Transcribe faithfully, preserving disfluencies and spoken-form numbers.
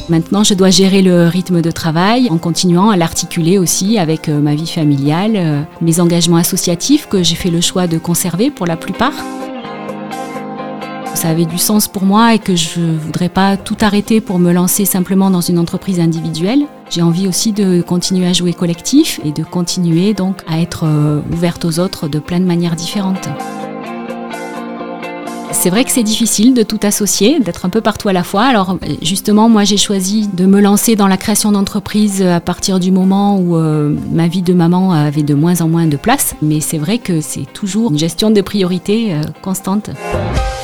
Maintenant, je dois gérer le rythme de travail en continuant à l'articuler aussi avec ma vie familiale, mes engagements associatifs que j'ai fait le choix de conserver pour la plupart. Ça avait du sens pour moi et que je ne voudrais pas tout arrêter pour me lancer simplement dans une entreprise individuelle. J'ai envie aussi de continuer à jouer collectif et de continuer donc à être ouverte aux autres de plein de manières différentes. C'est vrai que c'est difficile de tout associer, d'être un peu partout à la fois. Alors justement, moi j'ai choisi de me lancer dans la création d'entreprise à partir du moment où euh, ma vie de maman avait de moins en moins de place. Mais c'est vrai que c'est toujours une gestion de priorité euh, constante.